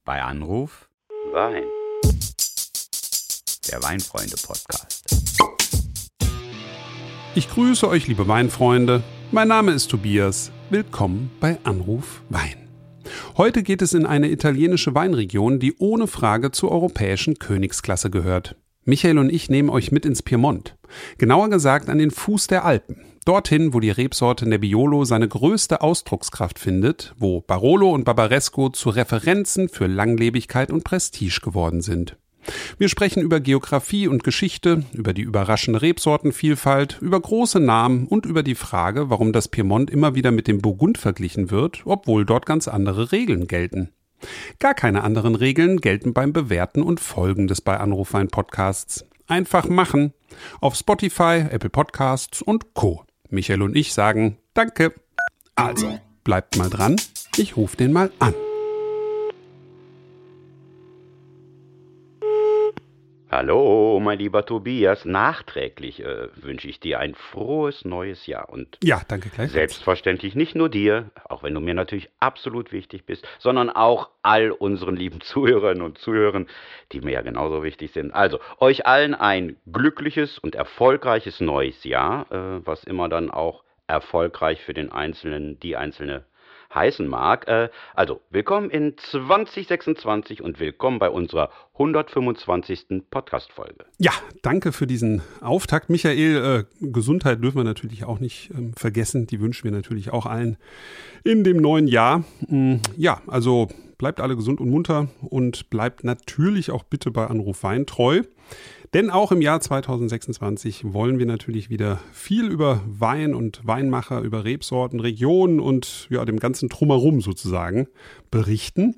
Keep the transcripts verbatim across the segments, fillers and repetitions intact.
Bei Anruf Wein. der Weinfreunde-Podcast. Ich grüße euch, liebe Weinfreunde. Mein Name ist Tobias. Willkommen bei Anruf Wein. Heute geht es in eine italienische Weinregion, die ohne Frage zur europäischen Königsklasse gehört. Michael und ich nehmen euch mit ins Piemont. Genauer gesagt an den Fuß der Alpen. Dorthin, wo die Rebsorte Nebbiolo seine größte Ausdruckskraft findet, wo Barolo und Barbaresco zu Referenzen für Langlebigkeit und Prestige geworden sind. Wir sprechen über Geografie und Geschichte, über die überraschende Rebsortenvielfalt, über große Namen und über die Frage, warum das Piemont immer wieder mit dem Burgund verglichen wird, obwohl dort ganz andere Regeln gelten. Gar keine anderen Regeln gelten beim Bewerten und Folgen des Bei Anruf Wein Podcasts. Einfach machen. Auf Spotify, Apple Podcasts und Co. Michael und ich sagen Danke. Also, bleibt mal dran. Ich rufe den mal an. Hallo, mein lieber Tobias. Nachträglich äh, wünsche ich dir ein frohes neues Jahr. Und Ja, danke gleich. selbstverständlich nicht nur dir, auch wenn du mir natürlich absolut wichtig bist, sondern auch all unseren lieben Zuhörerinnen und Zuhörern, die mir ja genauso wichtig sind. Also, euch allen ein glückliches und erfolgreiches neues Jahr, äh, was immer dann auch erfolgreich für den Einzelnen, die Einzelne heißen mag. Äh, also, willkommen in zwanzig sechsundzwanzig und willkommen bei unserer hundertfünfundzwanzigsten Podcast-Folge. Ja, danke für diesen Auftakt. Michael, äh, Gesundheit dürfen wir natürlich auch nicht ähm, vergessen. Die wünschen wir natürlich auch allen in dem neuen Jahr. Mm, ja, also bleibt alle gesund und munter und bleibt natürlich auch bitte bei Anruf Wein treu. Denn auch im Jahr zwanzig sechsundzwanzig wollen wir natürlich wieder viel über Wein und Weinmacher, über Rebsorten, Regionen und ja, dem ganzen Drumherum sozusagen berichten.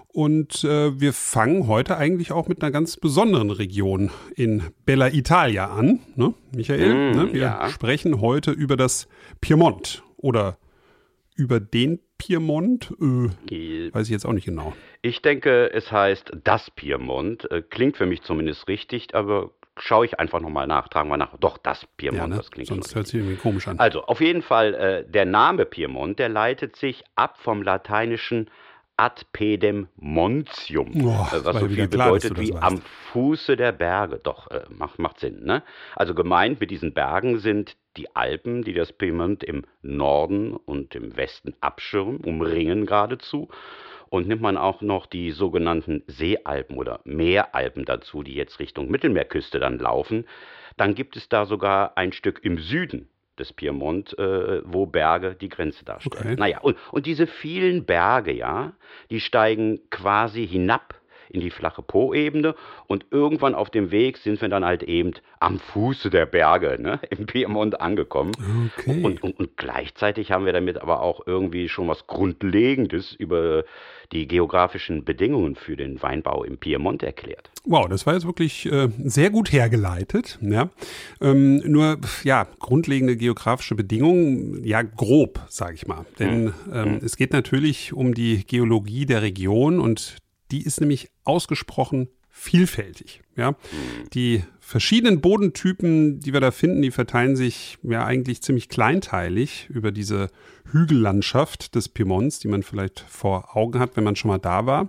Und äh, wir fangen heute eigentlich auch mit einer ganz besonderen Region in Bella Italia an, ne, Michael? Mm, ne? Wir ja. sprechen heute über das Piemont oder über den Piemont, äh, weiß ich jetzt auch nicht genau. Ich denke, es heißt das Piemont. Äh, Klingt für mich zumindest richtig, aber schaue ich einfach nochmal nach. Tragen wir nach. Doch, das Piemont, Ja, ne? das klingt Sonst schon hört sich irgendwie komisch an. Also, auf jeden Fall, äh, der Name Piemont, der leitet sich ab vom lateinischen ad pedem montium, Oh, äh, was war so ja wieder viel klar, dass bedeutet du das wie weißt. am Fuße der Berge. Doch, äh, macht, macht Sinn, ne? Also gemeint mit diesen Bergen sind die Alpen, die das Piemont im Norden und im Westen abschirmen, umringen geradezu. Und nimmt man auch noch die sogenannten Seealpen oder Meeralpen dazu, die jetzt Richtung Mittelmeerküste dann laufen, dann gibt es da sogar ein Stück im Süden des Piemont, äh, wo Berge die Grenze darstellen. Okay. Naja, und, und diese vielen Berge, ja, die steigen quasi hinab in die flache Poebene und irgendwann auf dem Weg sind wir dann halt eben am Fuße der Berge, ne, im Piemont angekommen. Okay. Und, und, und gleichzeitig haben wir damit aber auch irgendwie schon was Grundlegendes über die geografischen Bedingungen für den Weinbau im Piemont erklärt. Wow, das war jetzt wirklich äh, sehr gut hergeleitet. Ja. Ähm, nur, ja, grundlegende geografische Bedingungen, ja, grob, sage ich mal. Denn ähm, es geht natürlich um die Geologie der Region und die ist nämlich ausgesprochen vielfältig. Ja. Die verschiedenen Bodentypen, die wir da finden, die verteilen sich ja eigentlich ziemlich kleinteilig über diese Hügellandschaft des Piemonts, die man vielleicht vor Augen hat, wenn man schon mal da war.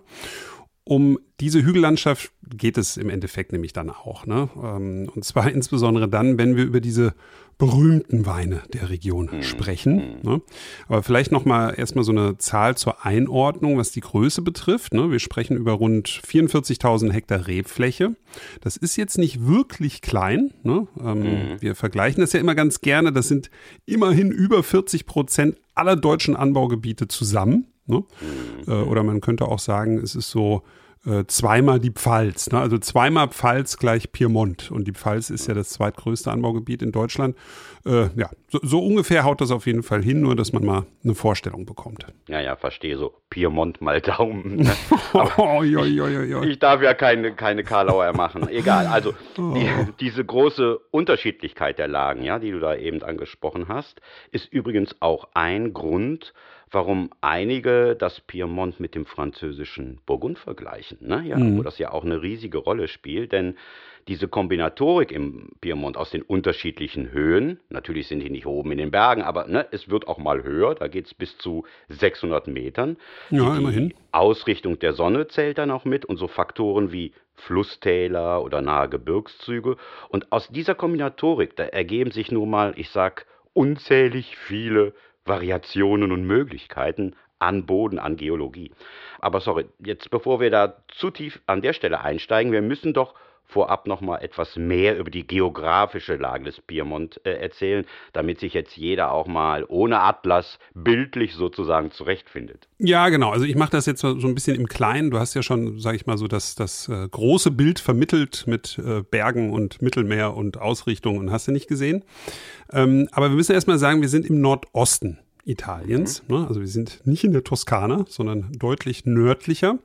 Um diese Hügellandschaft geht es im Endeffekt nämlich dann auch, ne? Und zwar insbesondere dann, wenn wir über diese berühmten Weine der Region sprechen. Ne? Aber vielleicht nochmal erstmal so eine Zahl zur Einordnung, was die Größe betrifft. Ne? Wir sprechen über rund vierundvierzigtausend Hektar Rebfläche. Das ist jetzt nicht wirklich klein. Ne? Ähm, mhm. Wir vergleichen das ja immer ganz gerne. Das sind immerhin über vierzig Prozent aller deutschen Anbaugebiete zusammen. Ne? Mhm. Äh, oder man könnte auch sagen, es ist so äh, zweimal die Pfalz. Ne? Also zweimal Pfalz gleich Piemont. Und die Pfalz ist ja das zweitgrößte Anbaugebiet in Deutschland. Äh, ja, so, so ungefähr haut das auf jeden Fall hin, nur dass man mal eine Vorstellung bekommt. Ja, ja, verstehe, so Piemont mal Daumen. Ne? oh, jo, jo, jo, jo. Ich, ich darf ja keine, keine Karlauer machen. Egal, also die, diese große Unterschiedlichkeit der Lagen, ja, die du da eben angesprochen hast, ist übrigens auch ein Grund, warum einige das Piemont mit dem französischen Burgund vergleichen, ne? Ja, Mhm. wo das ja auch eine riesige Rolle spielt, denn diese Kombinatorik im Piemont aus den unterschiedlichen Höhen, natürlich sind die nicht oben in den Bergen, aber ne, es wird auch mal höher, da geht es bis zu sechshundert Metern. Ja, Die immerhin. Ausrichtung der Sonne zählt dann auch mit und so Faktoren wie Flusstäler oder nahe Gebirgszüge. Und aus dieser Kombinatorik, da ergeben sich nun mal, ich sag, unzählig viele Variationen und Möglichkeiten an Boden, an Geologie. Aber sorry, jetzt bevor wir da zu tief an der Stelle einsteigen, wir müssen doch vorab noch mal etwas mehr über die geografische Lage des Piemont äh, erzählen, damit sich jetzt jeder auch mal ohne Atlas bildlich sozusagen zurechtfindet. Ja, genau. Also ich mache das jetzt so ein bisschen im Kleinen. Du hast ja schon, sage ich mal, so das, das äh, große Bild vermittelt mit äh, Bergen und Mittelmeer und Ausrichtung und hast du nicht gesehen. Ähm, aber wir müssen erstmal sagen, wir sind im Nordosten Italiens. Mhm. Ne? Also wir sind nicht in der Toskana, sondern deutlich nördlicher.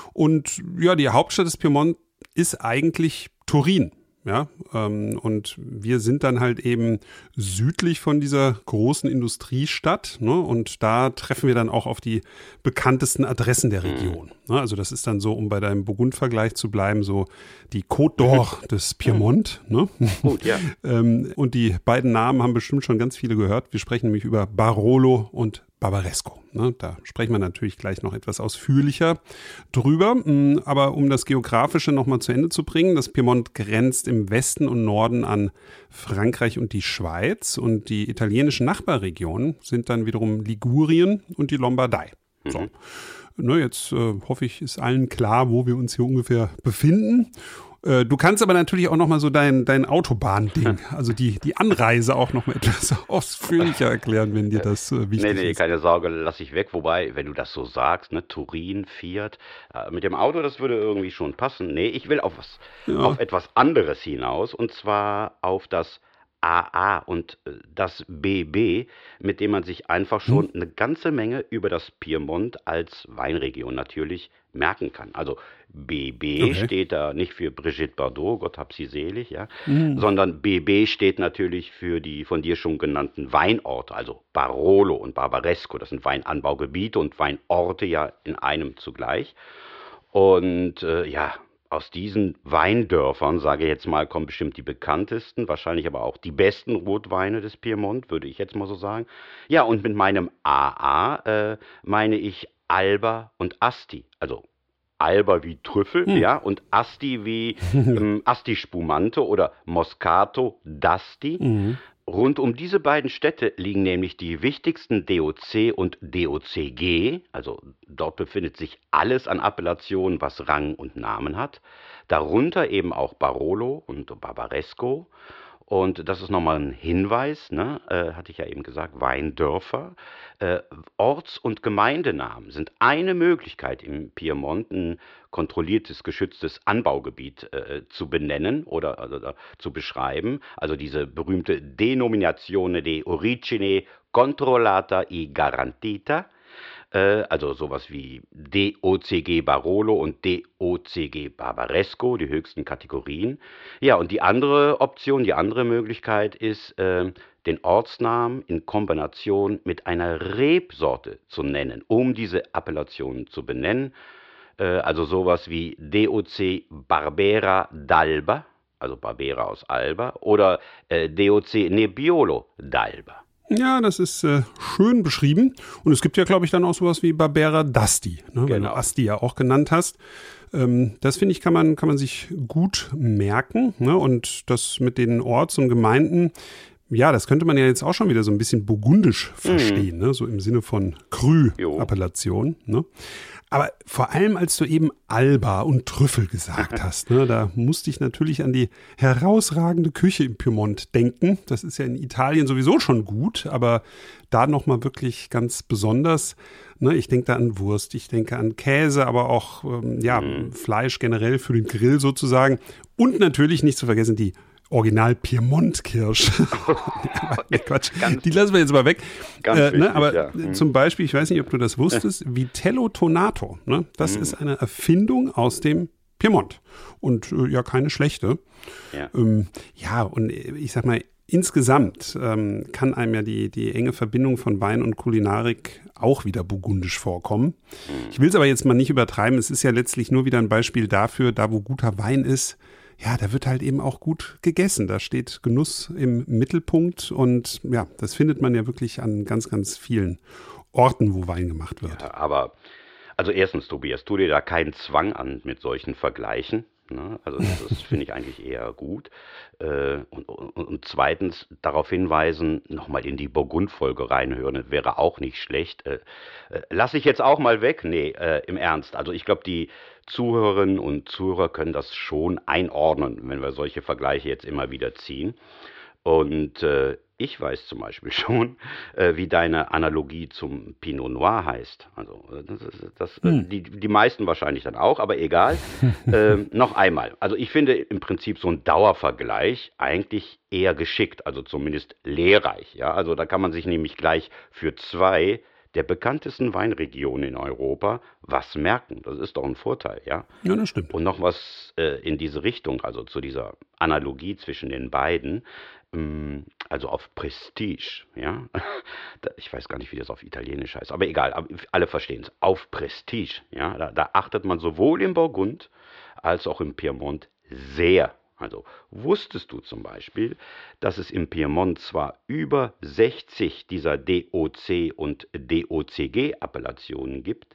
Und ja, die Hauptstadt des Piemont ist eigentlich Turin. Ja, ähm, und wir sind dann halt eben südlich von dieser großen Industriestadt, ne? Und da treffen wir dann auch auf die bekanntesten Adressen der Region. Ne? Also das ist dann so, um bei deinem Burgund-Vergleich zu bleiben, so die Côte d'Or des Piemont. Ne? Gut, ja. ähm, und die beiden Namen haben bestimmt schon ganz viele gehört. Wir sprechen nämlich über Barolo und Barbaresco. Ne? Da sprechen wir natürlich gleich noch etwas ausführlicher drüber. Aber um das Geografische nochmal zu Ende zu bringen, das Piemont grenzt im Westen und Norden an Frankreich und die Schweiz. Und die italienischen Nachbarregionen sind dann wiederum Ligurien und die Lombardei. Mhm. So. Ne, jetzt äh, hoffe ich, ist allen klar, wo wir uns hier ungefähr befinden. Du kannst aber natürlich auch noch mal so dein, dein Autobahn-Ding, also die, die Anreise auch noch mal etwas ausführlicher erklären, wenn dir das äh, wichtig nee, nee, ist. keine Sorge, lass ich weg. Wobei, wenn du das so sagst, ne, Turin, Fiat, äh, mit dem Auto, das würde irgendwie schon passen. Nee, ich will auf was, Ja. auf etwas anderes hinaus, und zwar auf das A A und äh, das B B, mit dem man sich einfach schon Hm. eine ganze Menge über das Piemont als Weinregion natürlich merken kann. Also B B Okay. steht da nicht für Brigitte Bardot, Gott hab sie selig, ja, Hm. sondern B B steht natürlich für die von dir schon genannten Weinorte, also Barolo und Barbaresco. Das sind Weinanbaugebiete und Weinorte ja in einem zugleich. Und äh, ja, aus diesen Weindörfern, sage ich jetzt mal, kommen bestimmt die bekanntesten, wahrscheinlich aber auch die besten Rotweine des Piemont, würde ich jetzt mal so sagen. Ja, und mit meinem A A äh, meine ich Alba und Asti, also Alba wie Trüffel, Hm. ja, und Asti wie ähm, Asti Spumante oder Moscato d'Asti. Mhm. Rund um diese beiden Städte liegen nämlich die wichtigsten D O C und D O C G, also dort befindet sich alles an Appellationen, was Rang und Namen hat. Darunter eben auch Barolo und Barbaresco. Und das ist nochmal ein Hinweis, ne? äh, hatte ich ja eben gesagt, Weindörfer. Äh, Orts- und Gemeindenamen sind eine Möglichkeit im Piemont, ein kontrolliertes, geschütztes Anbaugebiet äh, zu benennen oder, oder zu beschreiben. Also diese berühmte Denominazione di origine controllata e garantita. Äh, also sowas wie D O C G Barolo und D O C G Barbaresco, die höchsten Kategorien. Ja, und die andere Option, die andere Möglichkeit ist, äh, den Ortsnamen in Kombination mit einer Rebsorte zu nennen, um diese Appellationen zu benennen. Äh, also sowas wie D O C Barbera d'Alba, also Barbera aus Alba, oder äh, D O C Nebbiolo d'Alba. Ja, das ist äh, schön beschrieben. Und es gibt ja, glaube ich, dann auch sowas wie Barbera d'Asti, ne, wenn Genau. du Asti ja auch genannt hast. Ähm, das finde ich, kann man, kann man sich gut merken. Ne? Und das mit den Orts- und Gemeinden, ja, das könnte man ja jetzt auch schon wieder so ein bisschen burgundisch verstehen, ne? So im Sinne von Jo. Cru-Appellation. Ne? Aber vor allem, als du eben Alba und Trüffel gesagt hast, ne, da musste ich natürlich an die herausragende Küche im Piemont denken. Das ist ja in Italien sowieso schon gut, aber da nochmal wirklich ganz besonders. Ne, ich denke da an Wurst, ich denke an Käse, aber auch ähm, ja, Fleisch generell für den Grill sozusagen. Und natürlich nicht zu vergessen die Original-Piemont-Kirsch. Nee, Quatsch, Ganz- die lassen wir jetzt mal weg. Ganz Äh, wichtig, ne, aber ja. Mhm. zum Beispiel, ich weiß nicht, ob du das wusstest, Vitello Tonato, ne, das Mhm. ist eine Erfindung aus dem Piemont. Und äh, ja, keine schlechte. Ja. Ähm, ja, und äh, ich sag mal, insgesamt ähm, kann einem ja die, die enge Verbindung von Wein und Kulinarik auch wieder burgundisch vorkommen. Ich will es aber jetzt mal nicht übertreiben. Es ist ja letztlich nur wieder ein Beispiel dafür, da wo guter Wein ist, ja, da wird halt eben auch gut gegessen. Da steht Genuss im Mittelpunkt und ja, das findet man ja wirklich an ganz, ganz vielen Orten, wo Wein gemacht wird. Ja, aber, also erstens, Tobias, tu dir da keinen Zwang an mit solchen Vergleichen. Ne? Also das, das finde ich eigentlich eher gut. Äh, und, und, und zweitens darauf hinweisen, nochmal in die Burgund-Folge reinhören, das wäre auch nicht schlecht. Äh, äh, lass ich jetzt auch mal weg? Nee, äh, im Ernst. Also ich glaube, die Zuhörerinnen und Zuhörer können das schon einordnen, wenn wir solche Vergleiche jetzt immer wieder ziehen. Und äh, ich weiß zum Beispiel schon, äh, wie deine Analogie zum Pinot Noir heißt. Also äh, das, ist- das, äh, Hm. die, die meisten wahrscheinlich dann auch, aber egal. Ähm, noch einmal. Also ich finde im Prinzip so ein Dauervergleich eigentlich eher geschickt, also zumindest lehrreich. Ja? Also da kann man sich nämlich gleich für zwei der bekanntesten Weinregionen in Europa was merken. Das ist doch ein Vorteil, ja. Ja, das stimmt. Und noch was äh, in diese Richtung, also zu dieser Analogie zwischen den beiden, ähm, also auf Prestige, ja. Da- Ich weiß gar nicht, wie das auf Italienisch heißt, aber egal, aber alle verstehen es. Auf Prestige, ja. Da, da achtet man sowohl im Burgund als auch im Piemont sehr. Also wusstest du zum Beispiel, dass es im Piemont zwar über sechzig dieser D O C und D O C G-Appellationen gibt,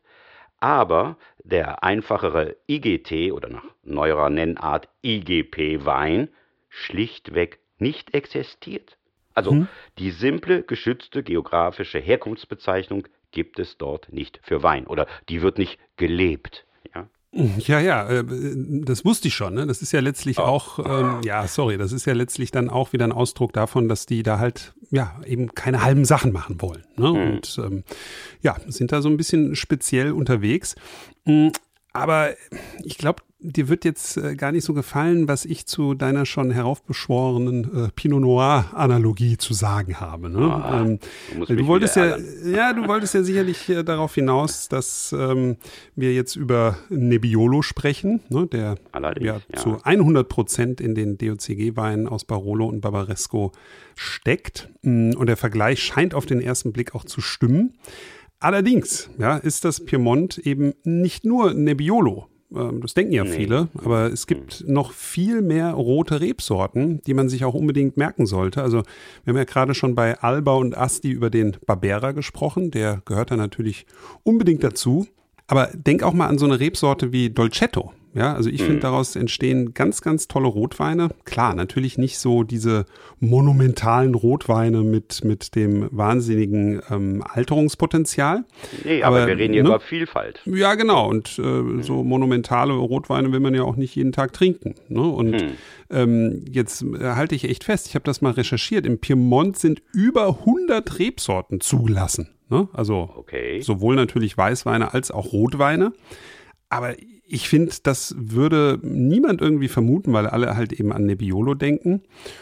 aber der einfachere I G T oder nach neuerer Nennart I G P-Wein schlichtweg nicht existiert. Also Hm. die simple, geschützte geografische Herkunftsbezeichnung gibt es dort nicht für Wein oder die wird nicht gelebt. Ja? Ja, ja, äh, das wusste ich schon. Ne? Das ist ja letztlich Oh. auch, ähm, ja, sorry, das ist ja letztlich dann auch wieder ein Ausdruck davon, dass die da halt, ja, eben keine halben Sachen machen wollen. Ne? Und ähm, ja, sind da so ein bisschen speziell unterwegs. Mm, Aber ich glaube, dir wird jetzt äh, gar nicht so gefallen, was ich zu deiner schon heraufbeschworenen äh, Pinot Noir-Analogie zu sagen habe. Ne? Ah, ähm, du musst du mich wolltest wieder ja, ärgern. ja, du wolltest ja sicherlich äh, darauf hinaus, dass ähm, wir jetzt über Nebbiolo sprechen, ne, der Allerdings, ja, ja. zu hundert Prozent in den D O C G-Weinen aus Barolo und Barbaresco steckt. Mm, Und der Vergleich scheint auf den ersten Blick auch zu stimmen. Allerdings ja, ist das Piemont eben nicht nur Nebbiolo. Ähm, Das denken ja Nee. viele, aber es gibt noch viel mehr rote Rebsorten, die man sich auch unbedingt merken sollte. Also wir haben ja gerade schon bei Alba und Asti über den Barbera gesprochen, der gehört da natürlich unbedingt dazu. Aber denk auch mal an so eine Rebsorte wie Dolcetto. Ja, also ich finde, daraus entstehen ganz, ganz tolle Rotweine. Klar, natürlich nicht so diese monumentalen Rotweine mit, mit dem wahnsinnigen ähm, Alterungspotenzial. Nee, aber, aber, wir reden hier ne? über Vielfalt. Ja, genau. Und äh, so monumentale Rotweine will man ja auch nicht jeden Tag trinken. Ne? Und Hm. ähm, jetzt äh, halte ich echt fest, ich habe das mal recherchiert. Im Piemont sind über hundert Rebsorten zugelassen. Ne? Also Okay. sowohl natürlich Weißweine als auch Rotweine. Aber ich finde, das würde niemand irgendwie vermuten, weil alle halt eben an Nebbiolo denken.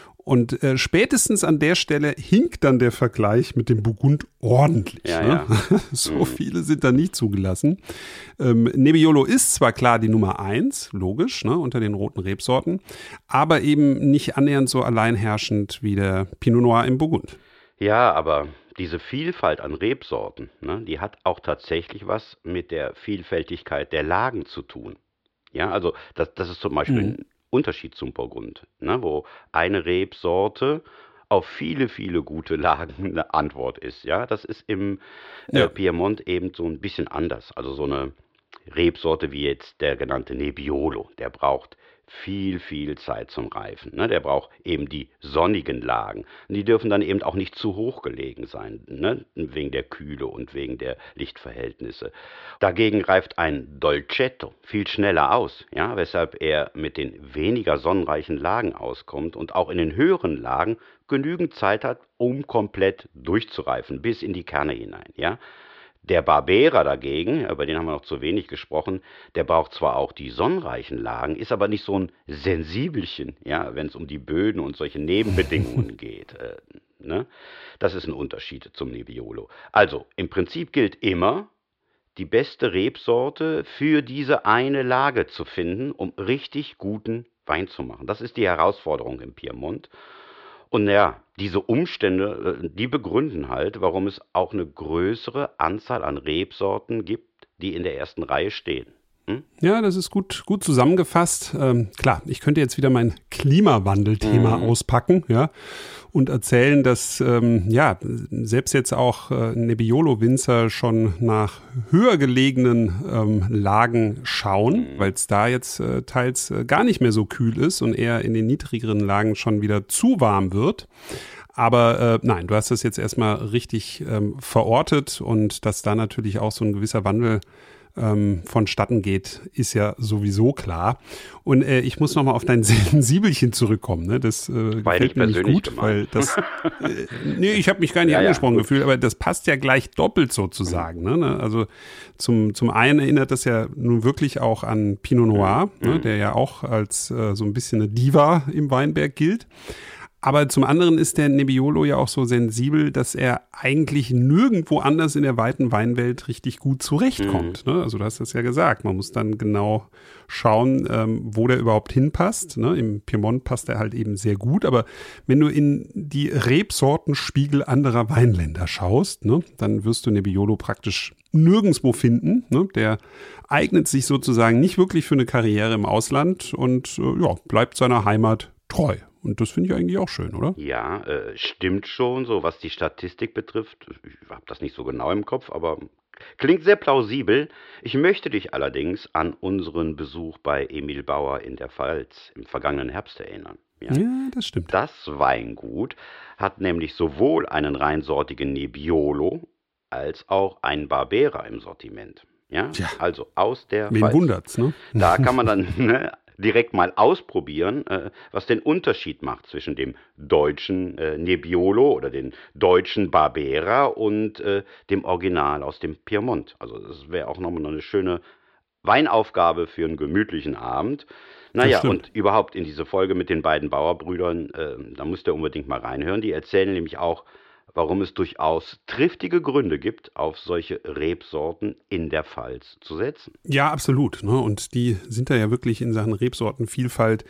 Und äh, spätestens an der Stelle hinkt dann der Vergleich mit dem Burgund ordentlich. Ja, ne? ja. So viele sind da nicht zugelassen. Ähm, Nebbiolo ist zwar klar die Nummer eins, logisch, ne, unter den roten Rebsorten, aber eben nicht annähernd so alleinherrschend wie der Pinot Noir im Burgund. Ja, aber diese Vielfalt an Rebsorten, ne, die hat auch tatsächlich was mit der Vielfältigkeit der Lagen zu tun. Ja, also das, das ist zum Beispiel Mhm. ein Unterschied zum Burgund, ne, wo eine Rebsorte auf viele, viele gute Lagen eine Antwort ist. Ja, das ist im äh, Ja. Piemont eben so ein bisschen anders. Also so eine Rebsorte wie jetzt der genannte Nebbiolo, der braucht viel, viel Zeit zum Reifen. Ne? Der braucht eben die sonnigen Lagen. Und die dürfen dann eben auch nicht zu hoch gelegen sein, ne? Wegen der Kühle und wegen der Lichtverhältnisse. Dagegen reift ein Dolcetto viel schneller aus, ja? Weshalb er mit den weniger sonnenreichen Lagen auskommt und auch in den höheren Lagen genügend Zeit hat, um komplett durchzureifen, bis in die Kerne hinein. Ja? Der Barbera dagegen, über den haben wir noch zu wenig gesprochen, der braucht zwar auch die sonnenreichen Lagen, ist aber nicht so ein Sensibelchen, ja, wenn es um die Böden und solche Nebenbedingungen geht. Äh, ne? Das ist ein Unterschied zum Nebbiolo. Also, im Prinzip gilt immer, die beste Rebsorte für diese eine Lage zu finden, um richtig guten Wein zu machen. Das ist die Herausforderung im Piemont. Und ja, diese Umstände, äh, die begründen halt, warum es auch eine größere Anzahl an Rebsorten gibt, die in der ersten Reihe stehen. Hm? Ja, das ist gut, gut zusammengefasst. Ähm, klar, ich könnte jetzt wieder mein Klimawandelthema Mhm. auspacken, ja, und erzählen, dass ähm, ja selbst jetzt auch äh, Nebbiolo-Winzer schon nach höher gelegenen ähm, Lagen schauen, weil es da jetzt äh, teils äh, gar nicht mehr so kühl ist und eher in den niedrigeren Lagen schon wieder zu warm wird. Aber äh, nein, du hast das jetzt erstmal richtig ähm, verortet, und dass da natürlich auch so ein gewisser Wandel ähm, vonstatten geht, ist ja sowieso klar. Und äh, ich muss nochmal auf dein Sensibelchen zurückkommen. Ne? Das äh, War ja gefällt nicht mir nicht persönlich gut, gemeint. weil das, äh, nee, ich habe mich gar nicht Ja, ja, angesprochen gut. gefühlt, aber das passt ja gleich doppelt sozusagen. Ne? Also zum, zum einen erinnert das ja nun wirklich auch an Pinot Noir, ne? Der ja auch als äh, so ein bisschen eine Diva im Weinberg gilt. Aber zum anderen ist der Nebbiolo ja auch so sensibel, dass er eigentlich nirgendwo anders in der weiten Weinwelt richtig gut zurechtkommt. Ne? Also du hast das ja gesagt, man muss dann genau schauen, ähm, wo der überhaupt hinpasst. Ne? Im Piemont passt er halt eben sehr gut, aber wenn du in die Rebsortenspiegel anderer Weinländer schaust, ne, dann wirst du Nebbiolo praktisch nirgendwo finden. Ne? Der eignet sich sozusagen nicht wirklich für eine Karriere im Ausland und äh, ja, bleibt seiner Heimat treu. Und das finde ich eigentlich auch schön, oder? Ja, äh, stimmt schon, so was die Statistik betrifft. Ich habe das nicht so genau im Kopf, aber klingt sehr plausibel. Ich möchte dich allerdings an unseren Besuch bei Emil Bauer in der Pfalz im vergangenen Herbst erinnern. Ja. Ja, das stimmt. Das Weingut hat nämlich sowohl einen reinsortigen Nebbiolo als auch einen Barbera im Sortiment. Ja, Tja. also aus der Wen Pfalz. wundert's, ne? Da kann man dann ne, direkt mal ausprobieren, äh, was den Unterschied macht zwischen dem deutschen äh, Nebbiolo oder dem deutschen Barbera und äh, dem Original aus dem Piemont. Also das wäre auch nochmal eine schöne Weinaufgabe für einen gemütlichen Abend. Naja, stimmt. und überhaupt in diese Folge mit den beiden Bauerbrüdern, äh, da müsst ihr unbedingt mal reinhören. Die erzählen nämlich auch, warum es durchaus triftige Gründe gibt, auf solche Rebsorten in der Pfalz zu setzen. Ja, absolut. Ne? Und die sind da ja wirklich in Sachen Rebsortenvielfalt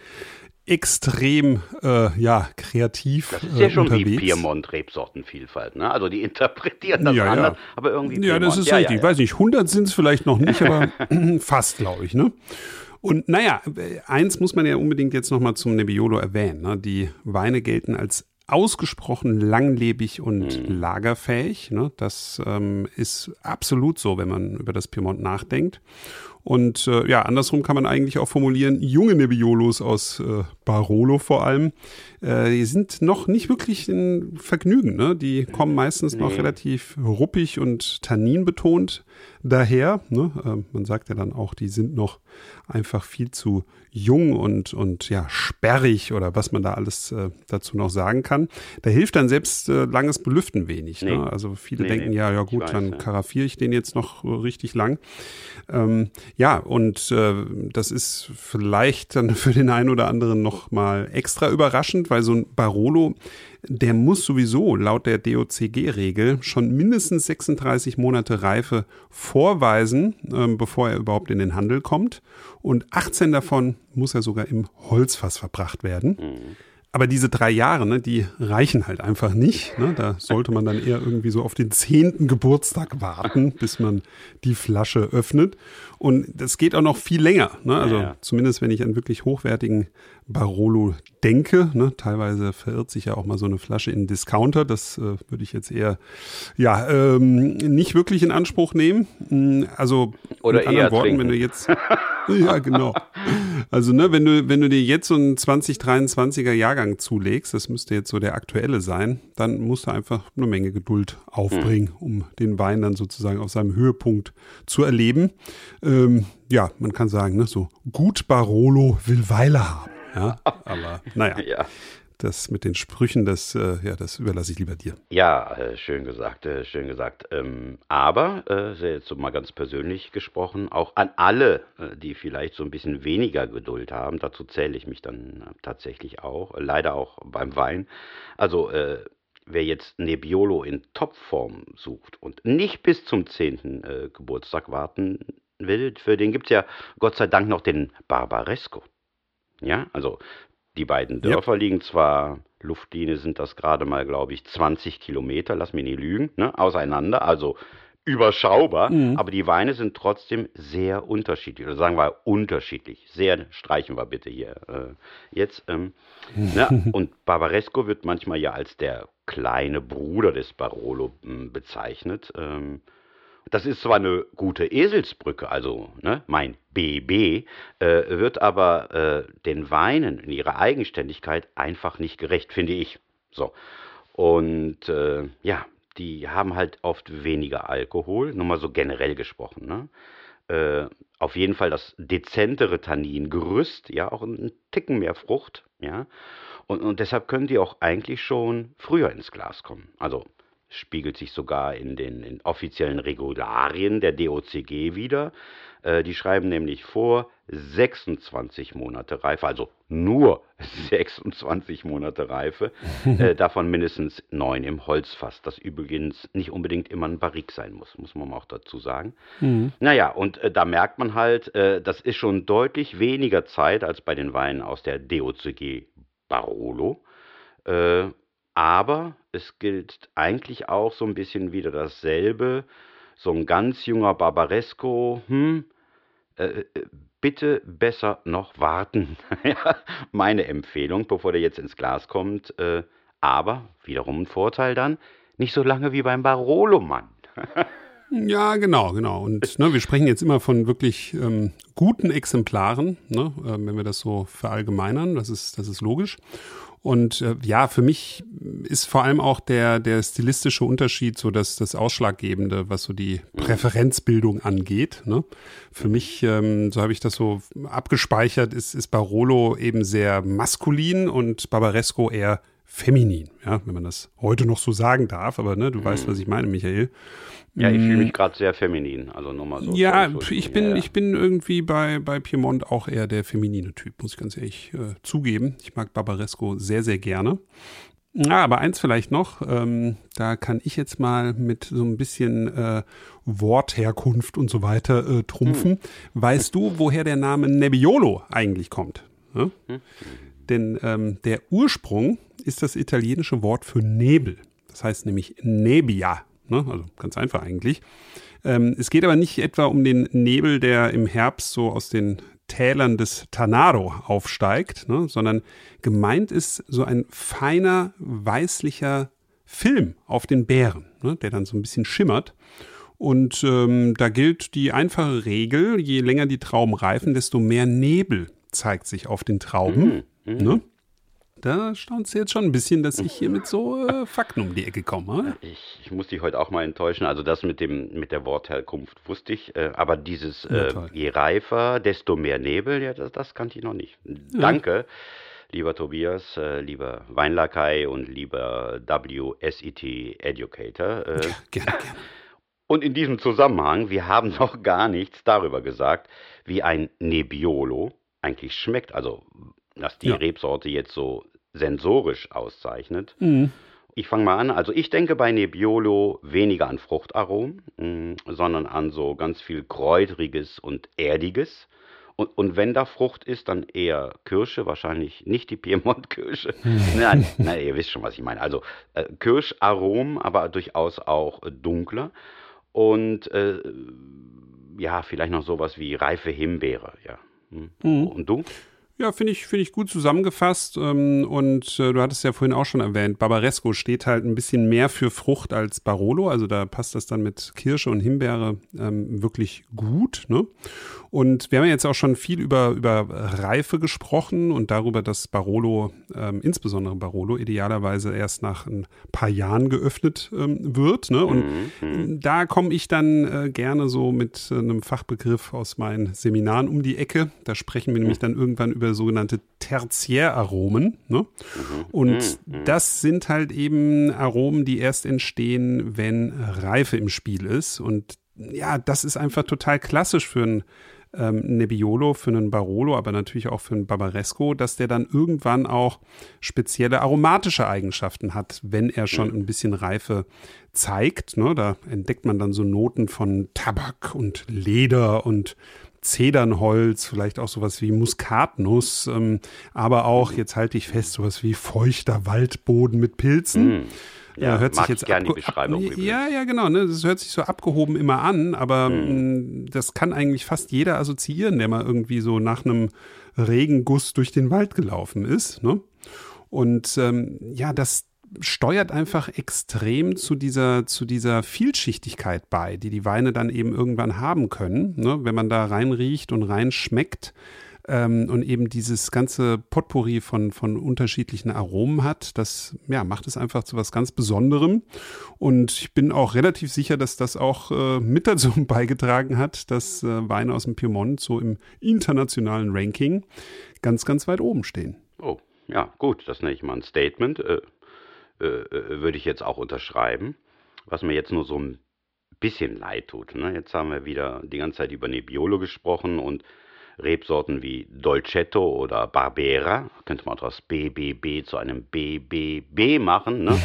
extrem äh, ja, kreativ Das ist ja äh, schon wie unterwegs. Piemont-Rebsortenvielfalt, ne? Also die interpretieren das Ja, ja. anders, aber irgendwie Ja, das Piemont. ist Ja, richtig. ja, Ich ja. weiß nicht, hundert sind es vielleicht noch nicht, aber fast, glaube ich. Ne? Und naja, äh, eins muss man ja unbedingt jetzt nochmal zum Nebbiolo erwähnen. Ne? Die Weine gelten als ausgesprochen langlebig und Mhm. lagerfähig. Ne? Das ähm, ist absolut so, wenn man über das Piemont nachdenkt. Und äh, ja, andersrum kann man eigentlich auch formulieren, junge Nebbiolos aus äh, Barolo vor allem, äh, die sind noch nicht wirklich ein Vergnügen. Ne? Die kommen meistens noch Nee. relativ ruppig und tanninbetont daher. Ne? Äh, man sagt ja dann auch, die sind noch einfach viel zu jung und, und ja, sperrig oder was man da alles äh, dazu noch sagen kann. Da hilft dann selbst äh, langes Belüften wenig. Nee. Ne? Also viele Nee, denken, nee. ja, ja Ich gut, weiß, dann ja. karaffiere ich den jetzt noch äh, richtig lang. Ähm, ja, und äh, das ist vielleicht dann für den einen oder anderen noch mal extra überraschend, weil so ein Barolo, der muss sowieso laut der D O C G-Regel schon mindestens sechsunddreißig Monate Reife vorweisen, ähm, bevor er überhaupt in den Handel kommt. Und achtzehn davon muss er sogar im Holzfass verbracht werden. Mhm. Aber diese drei Jahre, ne, die reichen halt einfach nicht. Ne? Da sollte man dann eher irgendwie so auf den zehnten Geburtstag warten, bis man die Flasche öffnet. Und das geht auch noch viel länger. Ne? Also Ja, ja. zumindest, wenn ich an wirklich hochwertigen Barolo denke. Ne? Teilweise verirrt sich ja auch mal so eine Flasche in einen Discounter. Das äh, würde ich jetzt eher ja, ähm, nicht wirklich in Anspruch nehmen. Mm, Also Oder mit anderen eher Worten, trinken. wenn du jetzt ja, genau. Also, ne, wenn du, wenn du dir jetzt so einen zwanzig dreiundzwanziger Jahrgang zulegst, das müsste jetzt so der aktuelle sein, dann musst du einfach eine Menge Geduld aufbringen, um den Wein dann sozusagen auf seinem Höhepunkt zu erleben. Ähm, ja, man kann sagen, ne, so gut Barolo will Weile haben. Ja, aber naja, Ja. das mit den Sprüchen, das, äh, ja, das überlasse ich lieber dir. Ja, äh, schön gesagt, äh, schön gesagt. Ähm, aber, äh, sehr jetzt so mal ganz persönlich gesprochen, auch an alle, äh, die vielleicht so ein bisschen weniger Geduld haben, dazu zähle ich mich dann äh, tatsächlich auch, äh, leider auch beim Wein. Also, äh, wer jetzt Nebbiolo in Topform sucht und nicht bis zum zehnten Äh, Geburtstag warten will, für den gibt es ja Gott sei Dank noch den Barbaresco. Ja, also Die beiden Dörfer ja. liegen zwar, Luftlinie sind das gerade mal, glaube ich, zwanzig Kilometer, lass mich nicht lügen, ne, auseinander, also überschaubar, mhm. aber die Weine sind trotzdem sehr unterschiedlich, oder sagen wir unterschiedlich. Sehr, streichen wir bitte hier äh, jetzt. Ähm, ne? Und Barbaresco wird manchmal ja als der kleine Bruder des Barolo äh, bezeichnet. Ähm, das ist zwar eine gute Eselsbrücke, also ne, mein B B, äh, wird aber äh, den Weinen in ihrer Eigenständigkeit einfach nicht gerecht, finde ich. So. Und äh, ja, die haben halt oft weniger Alkohol, nur mal so generell gesprochen, ne? Äh, auf jeden Fall das dezentere Tanningerüst, ja, auch ein Ticken mehr Frucht, ja. Und, und deshalb können die auch eigentlich schon früher ins Glas kommen. Also spiegelt sich sogar in den in offiziellen Regularien der D O C G wieder. Äh, die schreiben nämlich vor sechsundzwanzig Monate Reife, also nur sechsundzwanzig Monate Reife, äh, davon mindestens neun im Holzfass, das übrigens nicht unbedingt immer ein Barrique sein muss, muss man auch dazu sagen. Mhm. Naja, und äh, da merkt man halt, äh, das ist schon deutlich weniger Zeit als bei den Weinen aus der D O C G Barolo, äh, aber es gilt eigentlich auch so ein bisschen wieder dasselbe, so ein ganz junger Barbaresco, hm, äh, bitte besser noch warten. Ja, meine Empfehlung, bevor der jetzt ins Glas kommt. Äh, aber, wiederum ein Vorteil dann, nicht so lange wie beim Barolo, Mann. Ja, genau, genau. Und ne, wir sprechen jetzt immer von wirklich ähm, guten Exemplaren, ne, äh, wenn wir das so verallgemeinern, das ist, das ist logisch. Und äh, ja, für mich ist vor allem auch der, der stilistische Unterschied so das, das Ausschlaggebende, was so die Präferenzbildung angeht. Ne? Für mich, ähm, so habe ich das so abgespeichert, ist, ist Barolo eben sehr maskulin und Barbaresco eher feminin, ja, wenn man das heute noch so sagen darf. Aber ne, du mhm. weißt, was ich meine, Michael. Ja, ich fühle mich gerade sehr feminin, also nur mal so. Ja, so ich bin, ja, ja. ich bin irgendwie bei, bei Piemont auch eher der feminine Typ, muss ich ganz ehrlich äh, zugeben. Ich mag Barbaresco sehr, sehr gerne. Ja, aber eins vielleicht noch, ähm, da kann ich jetzt mal mit so ein bisschen äh, Wortherkunft und so weiter äh, trumpfen. Hm. Weißt du, woher der Name Nebbiolo eigentlich kommt? Ja? Hm. Denn ähm, der Ursprung ist das italienische Wort für Nebel. Das heißt nämlich Nebbia. Ne? Also ganz einfach eigentlich. Ähm, es geht aber nicht etwa um den Nebel, der im Herbst so aus den Tälern des Tanaro aufsteigt, ne? Sondern gemeint ist so ein feiner, weißlicher Film auf den Beeren, ne? Der dann so ein bisschen schimmert. Und ähm, da gilt die einfache Regel, je länger die Trauben reifen, desto mehr Nebel zeigt sich auf den Trauben. Mhm. Ne? Da staunst du jetzt schon ein bisschen, dass ich hier mit so äh, Fakten um die Ecke komme. Ich, ich muss dich heute auch mal enttäuschen. Also das mit dem mit der Wortherkunft wusste ich. Äh, aber dieses äh, je reifer, desto mehr Nebel, ja, das, das kannte ich noch nicht. Ja. Danke, lieber Tobias, äh, lieber Weinlakai und lieber W S E T Educator. Äh, ja, gerne, gerne. Und in diesem Zusammenhang, wir haben noch gar nichts darüber gesagt, wie ein Nebbiolo eigentlich schmeckt. Also dass die ja. Rebsorte jetzt so sensorisch auszeichnet. Mhm. Ich fange mal an. Also ich denke bei Nebbiolo weniger an Fruchtaromen, mh, sondern an so ganz viel Kräutriges und Erdiges. Und, und wenn da Frucht ist, dann eher Kirsche, wahrscheinlich nicht die Piemont-Kirsche. Nein, nein, ihr wisst schon, was ich meine. Also äh, Kirscharomen, aber durchaus auch äh, dunkler. Und äh, ja, vielleicht noch sowas wie reife Himbeere. Ja. Hm. Mhm. Und du? Ja, finde ich, finde ich gut zusammengefasst. Und du hattest ja vorhin auch schon erwähnt, Barbaresco steht halt ein bisschen mehr für Frucht als Barolo. Also da passt das dann mit Kirsche und Himbeere ähm, wirklich gut. Ne? Und wir haben ja jetzt auch schon viel über, über Reife gesprochen und darüber, dass Barolo, ähm, insbesondere Barolo, idealerweise erst nach ein paar Jahren geöffnet ähm, wird. Ne? Und mhm. da komme ich dann äh, gerne so mit äh, einem Fachbegriff aus meinen Seminaren um die Ecke. Da sprechen wir nämlich dann irgendwann über sogenannte Tertiäraromen. Ne? Und das sind halt eben Aromen, die erst entstehen, wenn Reife im Spiel ist. Und ja, das ist einfach total klassisch für ein ähm, Nebbiolo, für einen Barolo, aber natürlich auch für einen Barbaresco, dass der dann irgendwann auch spezielle aromatische Eigenschaften hat, wenn er schon ein bisschen Reife zeigt. Ne? Da entdeckt man dann so Noten von Tabak und Leder und Zedernholz, vielleicht auch sowas wie Muskatnuss, ähm, aber auch, jetzt halte ich fest, sowas wie feuchter Waldboden mit Pilzen. Mm. Ja, Ja, hört mag sich jetzt ich gern die abge- Beschreibung ab, übrigens. ja, ja, genau. Ne? Das hört sich so abgehoben immer an, aber Hm. mh, das kann eigentlich fast jeder assoziieren, der mal irgendwie so nach einem Regenguss durch den Wald gelaufen ist. Ne? Und ähm, ja, das steuert einfach extrem zu dieser, zu dieser Vielschichtigkeit bei, die die Weine dann eben irgendwann haben können. Ne? Wenn man da reinriecht und reinschmeckt, ähm, und eben dieses ganze Potpourri von, von unterschiedlichen Aromen hat, das ja, macht es einfach zu was ganz Besonderem. Und ich bin auch relativ sicher, dass das auch äh, mit dazu beigetragen hat, dass äh, Weine aus dem Piemont so im internationalen Ranking ganz, ganz weit oben stehen. Oh, ja, gut, das nenne ich mal ein Statement. Äh, äh, äh, würde ich jetzt auch unterschreiben. Was mir jetzt nur so ein bisschen leid tut. Ne? Jetzt haben wir wieder die ganze Zeit über Nebbiolo gesprochen und Rebsorten wie Dolcetto oder Barbera, könnte man daraus B B B zu einem B B B machen, ne?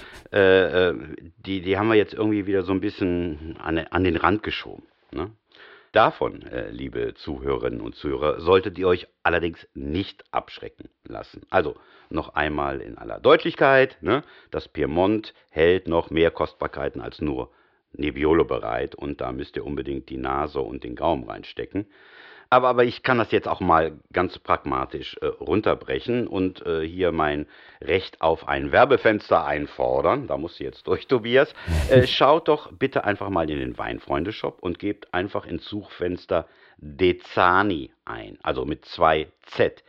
äh, äh, die, die haben wir jetzt irgendwie wieder so ein bisschen an, an den Rand geschoben. Ne? Davon, äh, liebe Zuhörerinnen und Zuhörer, solltet ihr euch allerdings nicht abschrecken lassen. Also noch einmal in aller Deutlichkeit, ne? Das Piemont hält noch mehr Kostbarkeiten als nur Nebbiolo bereit und da müsst ihr unbedingt die Nase und den Gaumen reinstecken. Aber, aber ich kann das jetzt auch mal ganz pragmatisch äh, runterbrechen und äh, hier mein Recht auf ein Werbefenster einfordern. Da musst du jetzt durch, Tobias. Äh, schaut doch bitte einfach mal in den Weinfreunde-Shop und gebt einfach ins Suchfenster Dezzani ein. Also mit zwei Z.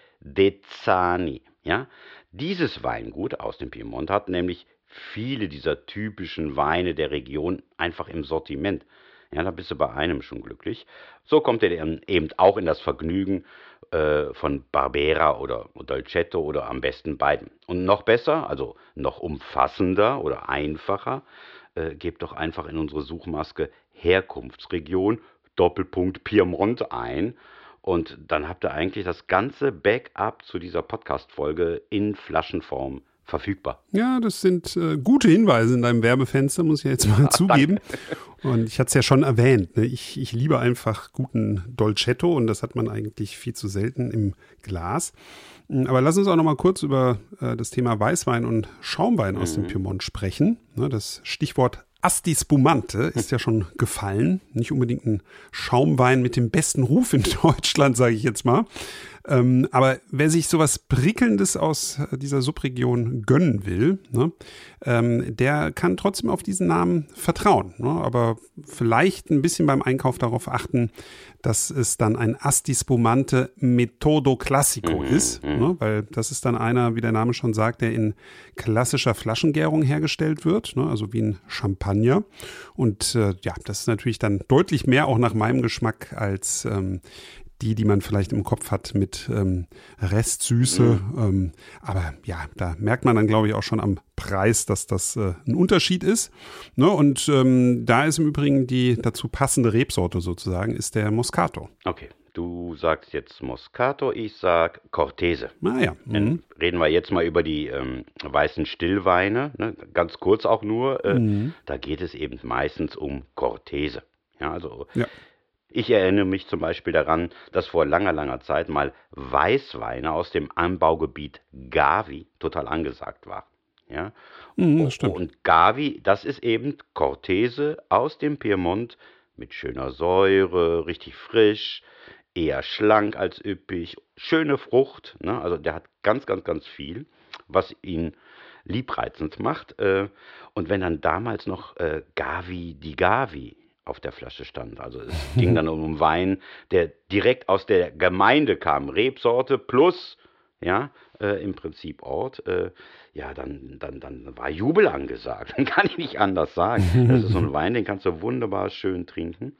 Dezzani. Ja? Dieses Weingut aus dem Piemont hat nämlich viele dieser typischen Weine der Region einfach im Sortiment. Ja, da bist du bei einem schon glücklich. So kommt ihr dann eben auch in das Vergnügen äh, von Barbera oder Dolcetto oder am besten beiden. Und noch besser, also noch umfassender oder einfacher, äh, gebt doch einfach in unsere Suchmaske Herkunftsregion Doppelpunkt Piemont ein. Und dann habt ihr eigentlich das ganze Backup zu dieser Podcast-Folge in Flaschenform verfügbar. Ja, das sind äh, gute Hinweise in deinem Werbefenster, muss ich jetzt mal zugeben. Und ich hatte es ja schon erwähnt, ne? ich, ich liebe einfach guten Dolcetto und das hat man eigentlich viel zu selten im Glas. Aber lass uns auch noch mal kurz über äh, das Thema Weißwein und Schaumwein aus dem Piemont sprechen. Ne, das Stichwort Asti Spumante ist ja schon gefallen. Nicht unbedingt ein Schaumwein mit dem besten Ruf in Deutschland, sage ich jetzt mal. Ähm, aber wer sich sowas Prickelndes aus dieser Subregion gönnen will, ne, ähm, der kann trotzdem auf diesen Namen vertrauen. Ne, aber vielleicht ein bisschen beim Einkauf darauf achten, dass es dann ein Asti Spumante Metodo Classico ist. Ne, weil das ist dann einer, wie der Name schon sagt, der in klassischer Flaschengärung hergestellt wird. Ne, also wie ein Champagner. Und äh, ja, das ist natürlich dann deutlich mehr auch nach meinem Geschmack als ähm, die, die man vielleicht im Kopf hat mit ähm, Restsüße. Mhm. Ähm, aber ja, da merkt man dann, glaube ich, auch schon am Preis, dass das äh, ein Unterschied ist. Ne? Und ähm, da ist im Übrigen die dazu passende Rebsorte sozusagen, ist der Moscato. Okay, du sagst jetzt Moscato, ich sag Cortese. Ah ja. Mhm. Dann reden wir jetzt mal über die ähm, weißen Stillweine, ne? Ganz kurz auch nur. Äh, mhm. Da geht es eben meistens um Cortese. Ja, also ja. Ich erinnere mich zum Beispiel daran, dass vor langer, langer Zeit mal Weißweine aus dem Anbaugebiet Gavi total angesagt waren. Ja? Mhm, das stimmt. Und Gavi, das ist eben Cortese aus dem Piemont mit schöner Säure, richtig frisch, eher schlank als üppig, schöne Frucht. Ne? Also der hat ganz, ganz, ganz viel, was ihn liebreizend macht. Und wenn dann damals noch Gavi di Gavi auf der Flasche stand. Also es ging dann um Wein, der direkt aus der Gemeinde kam. Rebsorte plus, ja, äh, im Prinzip Ort. Äh, ja, dann, dann, dann war Jubel angesagt. Dann kann ich nicht anders sagen. Das ist so ein Wein, den kannst du wunderbar schön trinken.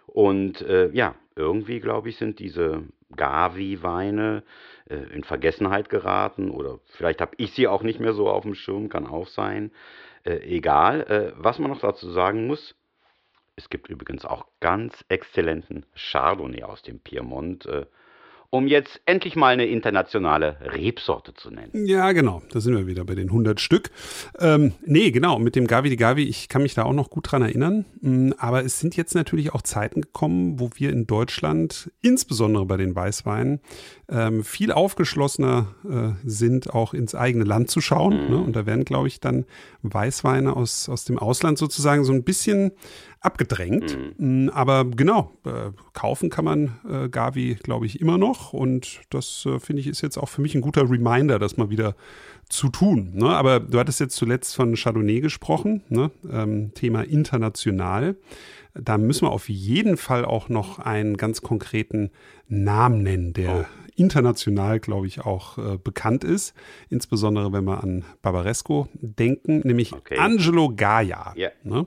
Und äh, ja, irgendwie, glaube ich, sind diese Gavi-Weine äh, in Vergessenheit geraten. Oder vielleicht habe ich sie auch nicht mehr so auf dem Schirm, kann auch sein. Äh, egal. Äh, was man noch dazu sagen muss, es gibt übrigens auch ganz exzellenten Chardonnay aus dem Piemont. um jetzt endlich mal eine internationale Rebsorte zu nennen. Ja, genau. Da sind wir wieder bei den hundert Stück. Ähm, nee, genau. Mit dem Gavi di Gavi, ich kann mich da auch noch gut dran erinnern. Aber es sind jetzt natürlich auch Zeiten gekommen, wo wir in Deutschland, insbesondere bei den Weißweinen, ähm, viel aufgeschlossener äh, sind, auch ins eigene Land zu schauen. Mhm. Ne? Und da werden, glaube ich, dann Weißweine aus, aus dem Ausland sozusagen so ein bisschen abgedrängt. Mhm. Aber genau, äh, kaufen kann man äh, Gavi, glaube ich, immer noch. Und das, äh, finde ich, ist jetzt auch für mich ein guter Reminder, das mal wieder zu tun. Ne? Aber du hattest jetzt zuletzt von Chardonnay gesprochen, ne? ähm, Thema international. Da müssen wir auf jeden Fall auch noch einen ganz konkreten Namen nennen, der oh. international, glaube ich, auch äh, bekannt ist. Insbesondere, wenn wir an Barbaresco denken, nämlich okay. Angelo Gaja. Yeah. Ne?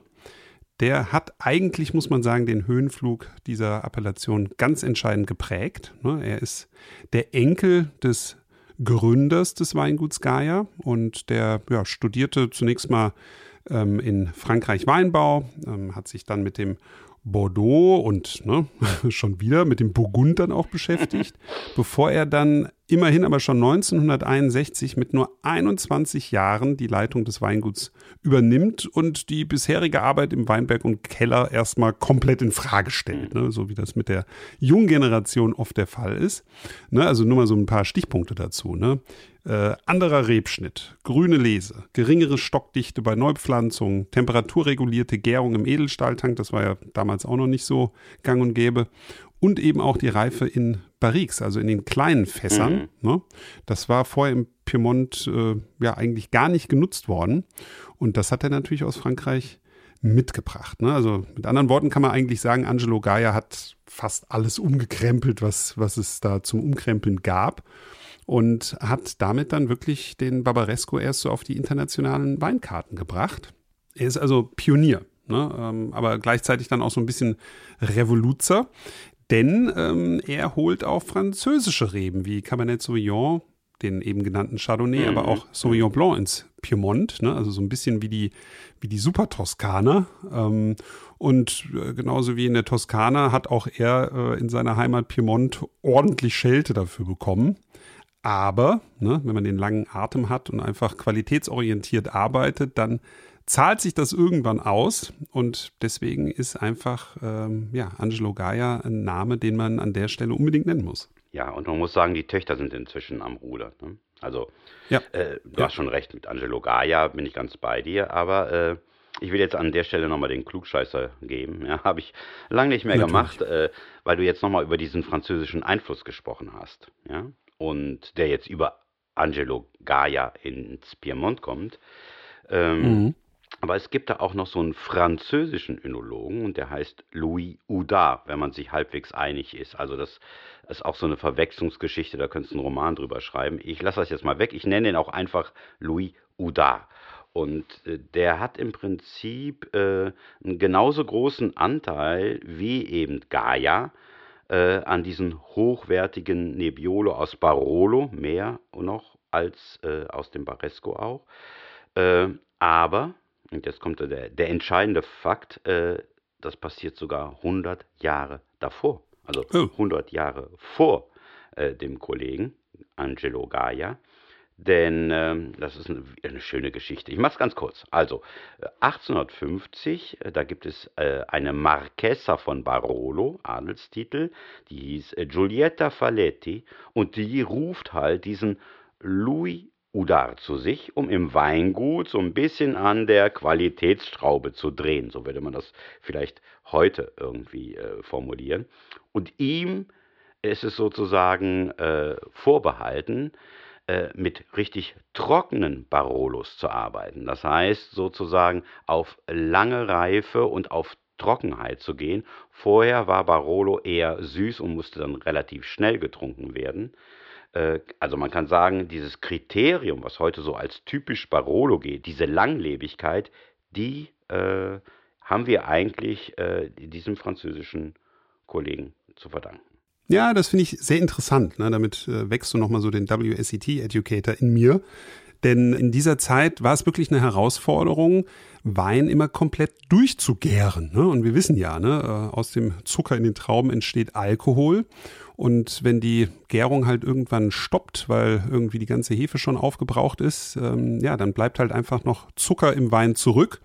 Der hat eigentlich, muss man sagen, den Höhenflug dieser Appellation ganz entscheidend geprägt. Er ist der Enkel des Gründers des Weinguts Gaja und der ja, studierte zunächst mal ähm, in Frankreich Weinbau, ähm, hat sich dann mit dem Bordeaux und ne, schon wieder mit dem Burgund dann auch beschäftigt, bevor er dann immerhin aber schon neunzehnhunderteinundsechzig mit nur einundzwanzig Jahren die Leitung des Weinguts übernimmt und die bisherige Arbeit im Weinberg und Keller erstmal komplett in Frage stellt, ne, so wie das mit der jungen Generation oft der Fall ist. Ne, also nur mal so ein paar Stichpunkte dazu. Ne. Äh, anderer Rebschnitt, grüne Lese, geringere Stockdichte bei Neupflanzungen, temperaturregulierte Gärung im Edelstahltank, das war ja damals auch noch nicht so gang und gäbe, und eben auch die Reife in Barriques, also in den kleinen Fässern. Mhm. Ne? Das war vorher im Piemont äh, ja eigentlich gar nicht genutzt worden und das hat er natürlich aus Frankreich mitgebracht. Ne? Also mit anderen Worten kann man eigentlich sagen, Angelo Gaja hat fast alles umgekrempelt, was, was es da zum Umkrempeln gab. Und hat damit dann wirklich den Barbaresco erst so auf die internationalen Weinkarten gebracht. Er ist also Pionier, ne? ähm, aber gleichzeitig dann auch so ein bisschen Revoluzer, denn ähm, er holt auch französische Reben wie Cabernet Sauvignon, den eben genannten Chardonnay, mhm. aber auch Sauvignon Blanc ins Piemont, ne? Also so ein bisschen wie die, wie die Super-Toskaner. Ähm, und äh, genauso wie in der Toskana hat auch er äh, in seiner Heimat Piemont ordentlich Schelte dafür bekommen. Aber, ne, wenn man den langen Atem hat und einfach qualitätsorientiert arbeitet, dann zahlt sich das irgendwann aus. Und deswegen ist einfach ähm, ja, Angelo Gaja ein Name, den man an der Stelle unbedingt nennen muss. Ja, und man muss sagen, die Töchter sind inzwischen am Ruder. Ne? Also, ja. äh, du ja. hast schon recht, mit Angelo Gaja bin ich ganz bei dir. Aber äh, ich will jetzt an der Stelle nochmal den Klugscheißer geben. Ja, habe ich lange nicht mehr Natürlich. gemacht, äh, weil du jetzt nochmal über diesen französischen Einfluss gesprochen hast. Ja. Und der jetzt über Angelo Gaja ins Piemont kommt. Ähm, mhm. Aber es gibt da auch noch so einen französischen Önologen und der heißt Louis Oudard, wenn man sich halbwegs einig ist. Also das ist auch so eine Verwechslungsgeschichte, da könntest du einen Roman drüber schreiben. Ich lasse das jetzt mal weg, ich nenne ihn auch einfach Louis Oudard. Und äh, der hat im Prinzip äh, einen genauso großen Anteil wie eben Gaja, Äh, an diesen hochwertigen Nebbiolo aus Barolo, mehr noch als äh, aus dem Barbaresco auch. Äh, aber, und jetzt kommt der, der entscheidende Fakt, äh, das passiert sogar hundert Jahre davor. Also oh. hundert Jahre vor äh, dem Kollegen Angelo Gaja. Denn ähm, das ist eine, eine schöne Geschichte. Ich mache es ganz kurz. Also äh, achtzehnhundertfünfzig, äh, da gibt es äh, eine Marchesa von Barolo, Adelstitel, die hieß äh, Giulietta Faletti und die ruft halt diesen Louis Oudard zu sich, um im Weingut so ein bisschen an der Qualitätsschraube zu drehen. So würde man das vielleicht heute irgendwie äh, formulieren. Und ihm ist es sozusagen äh, vorbehalten, mit richtig trockenen Barolos zu arbeiten. Das heißt sozusagen auf lange Reife und auf Trockenheit zu gehen. Vorher war Barolo eher süß und musste dann relativ schnell getrunken werden. Also man kann sagen, dieses Kriterium, was heute so als typisch Barolo geht, diese Langlebigkeit, die äh, haben wir eigentlich äh, diesem französischen Kollegen zu verdanken. Ja, das finde ich sehr interessant. Ne? Damit äh, wächst du nochmal so den W S E T-Educator in mir. Denn in dieser Zeit war es wirklich eine Herausforderung, Wein immer komplett durchzugären. Ne? Und wir wissen ja, ne, aus dem Zucker in den Trauben entsteht Alkohol. Und wenn die Gärung halt irgendwann stoppt, weil irgendwie die ganze Hefe schon aufgebraucht ist, ähm, ja, dann bleibt halt einfach noch Zucker im Wein zurück.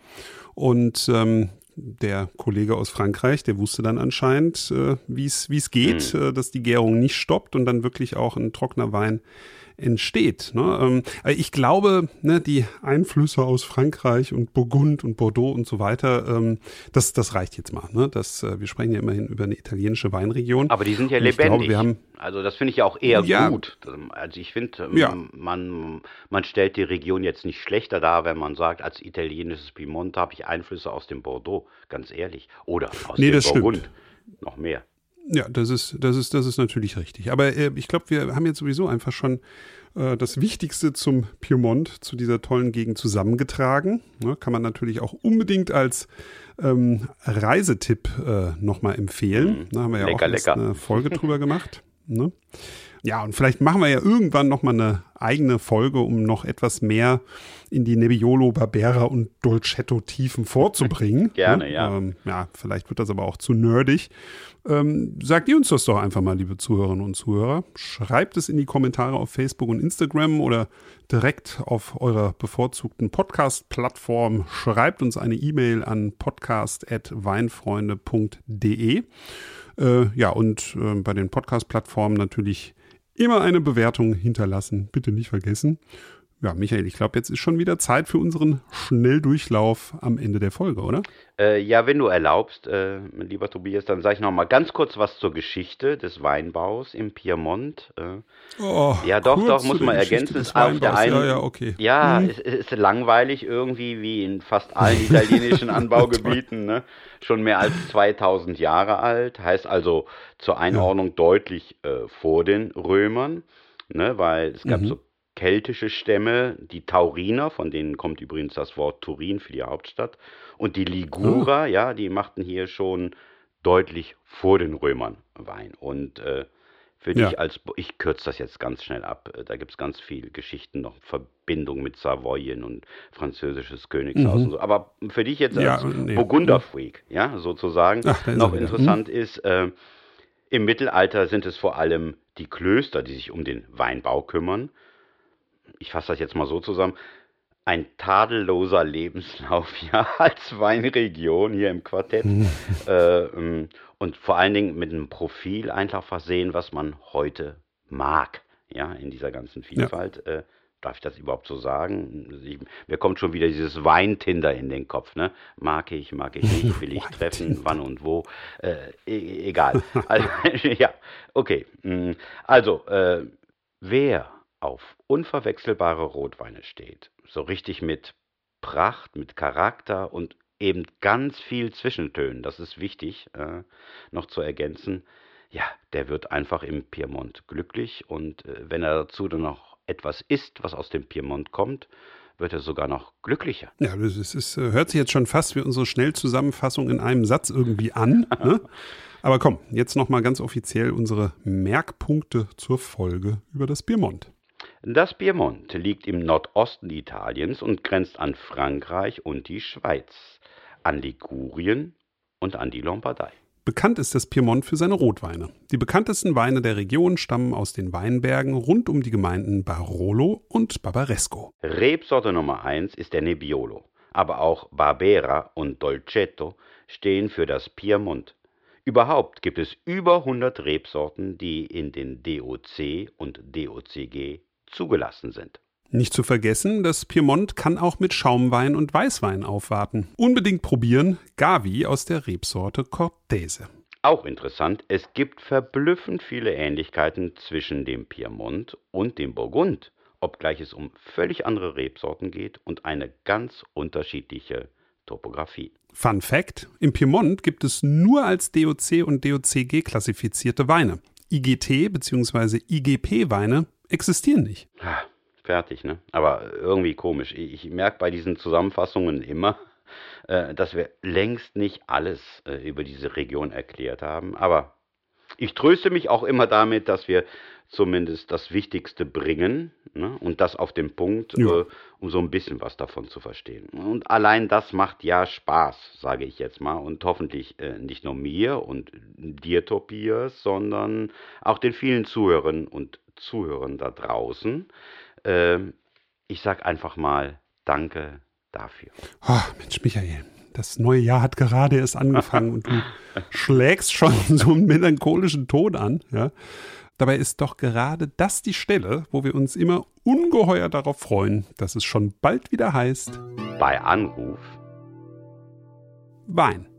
Und ähm, der Kollege aus Frankreich, der wusste dann anscheinend, äh, wie es wie es geht, mhm. äh, dass die Gärung nicht stoppt und dann wirklich auch ein trockener Wein entsteht. Ne? Ähm, ich glaube, ne, die Einflüsse aus Frankreich und Burgund und Bordeaux und so weiter, ähm, das, das reicht jetzt mal. Ne? Das, äh, wir sprechen ja immerhin über eine italienische Weinregion. Aber die sind ja und lebendig. Glaube, wir haben, also das finde ich ja auch eher ja, gut. Also ich finde, ja. man, man stellt die Region jetzt nicht schlechter dar, wenn man sagt, als italienisches Piemont habe ich Einflüsse aus dem Bordeaux, ganz ehrlich. Oder aus nee, dem das Burgund. Stimmt. Noch mehr. Ja, das ist, das ist, das ist natürlich richtig. Aber äh, ich glaube, wir haben jetzt sowieso einfach schon äh, das Wichtigste zum Piemont, zu dieser tollen Gegend zusammengetragen. Ne, kann man natürlich auch unbedingt als ähm, Reisetipp äh, nochmal empfehlen. Mm, da haben wir ja lecker, auch erst lecker. eine Folge drüber gemacht. Ne? Ja, und vielleicht machen wir ja irgendwann nochmal eine eigene Folge, um noch etwas mehr in die Nebbiolo, Barbera und Dolcetto-Tiefen vorzubringen. Gerne, ne? ja. Ähm, ja, vielleicht wird das aber auch zu nerdig. Ähm, sagt ihr uns das doch einfach mal, liebe Zuhörerinnen und Zuhörer. Schreibt es in die Kommentare auf Facebook und Instagram oder direkt auf eurer bevorzugten Podcast-Plattform. Schreibt uns eine E-Mail an podcast at weinfreunde punkt de. Äh, ja, und äh, bei den Podcast-Plattformen natürlich immer eine Bewertung hinterlassen. Bitte nicht vergessen. Ja, Michael, ich glaube, jetzt ist schon wieder Zeit für unseren Schnelldurchlauf am Ende der Folge, oder? Äh, ja, wenn du erlaubst, äh, lieber Tobias, dann sage ich noch mal ganz kurz was zur Geschichte des Weinbaus im Piemont. Äh, oh, ja, doch, doch, muss man ergänzen. Ist auf der einen, ja, ja, okay. ja hm. es, es ist langweilig irgendwie, wie in fast allen italienischen Anbaugebieten, ne? Schon mehr als zweitausend Jahre alt, heißt also zur Einordnung ja. deutlich äh, vor den Römern, ne? Weil es gab mhm. so keltische Stämme, die Tauriner, von denen kommt übrigens das Wort Turin für die Hauptstadt, und die Ligurer, oh. ja, die machten hier schon deutlich vor den Römern Wein. Und äh, für ja. dich als, ich kürze das jetzt ganz schnell ab, da gibt es ganz viele Geschichten noch, Verbindung mit Savoyen und französisches Königshaus mhm. und so. Aber für dich jetzt als ja, nee. Burgunderfreak, ja, sozusagen, Ach, noch interessant hm. ist, äh, im Mittelalter sind es vor allem die Klöster, die sich um den Weinbau kümmern. Ich fasse das jetzt mal so zusammen, ein tadelloser Lebenslauf ja, als Weinregion hier im Quartett äh, und vor allen Dingen mit einem Profil einfach versehen, was man heute mag, ja, in dieser ganzen Vielfalt. Ja. Äh, darf ich das überhaupt so sagen? Ich, mir kommt schon wieder dieses Weintinder in den Kopf, ne? Mag ich, mag ich nicht, will ich treffen, wann und wo, äh, e- egal. Also, ja, okay. Also, äh, wer auf unverwechselbare Rotweine steht, so richtig mit Pracht, mit Charakter und eben ganz viel Zwischentönen, das ist wichtig äh, noch zu ergänzen, ja, der wird einfach im Piemont glücklich und äh, wenn er dazu dann noch etwas isst, was aus dem Piemont kommt, wird er sogar noch glücklicher. Ja, das ist, ist, hört sich jetzt schon fast wie unsere Schnellzusammenfassung in einem Satz irgendwie an, ne? Aber komm, jetzt nochmal ganz offiziell unsere Merkpunkte zur Folge über das Piemont. Das Piemont liegt im Nordosten Italiens und grenzt an Frankreich und die Schweiz, an Ligurien und an die Lombardei. Bekannt ist das Piemont für seine Rotweine. Die bekanntesten Weine der Region stammen aus den Weinbergen rund um die Gemeinden Barolo und Barbaresco. Rebsorte Nummer eins ist der Nebbiolo, aber auch Barbera und Dolcetto stehen für das Piemont. Überhaupt gibt es über hundert Rebsorten, die in den D O C und D O C G zugelassen sind. Nicht zu vergessen, das Piemont kann auch mit Schaumwein und Weißwein aufwarten. Unbedingt probieren, Gavi aus der Rebsorte Cortese. Auch interessant, es gibt verblüffend viele Ähnlichkeiten zwischen dem Piemont und dem Burgund, obgleich es um völlig andere Rebsorten geht und eine ganz unterschiedliche Topographie. Fun Fact: Im Piemont gibt es nur als D O C und D O C G klassifizierte Weine. I G T bzw. I G P-Weine existieren nicht. Ah, fertig, ne? Aber irgendwie komisch. Ich, ich merke bei diesen Zusammenfassungen immer, äh, dass wir längst nicht alles äh, über diese Region erklärt haben. Aber Ich tröste mich auch immer damit, dass wir zumindest das Wichtigste bringen, ne? Und das auf den Punkt, Ja. äh, um so ein bisschen was davon zu verstehen. Und allein das macht ja Spaß, sage ich jetzt mal. Und hoffentlich äh, nicht nur mir und dir, Tobias, sondern auch den vielen Zuhörern und Zuhörern da draußen. Ähm, ich sag einfach mal Danke dafür. Oh, Mensch, Michael, das neue Jahr hat gerade erst angefangen und du schlägst schon so einen melancholischen Ton an. Ja? Dabei ist doch gerade das die Stelle, wo wir uns immer ungeheuer darauf freuen, dass es schon bald wieder heißt Bei Anruf Wein.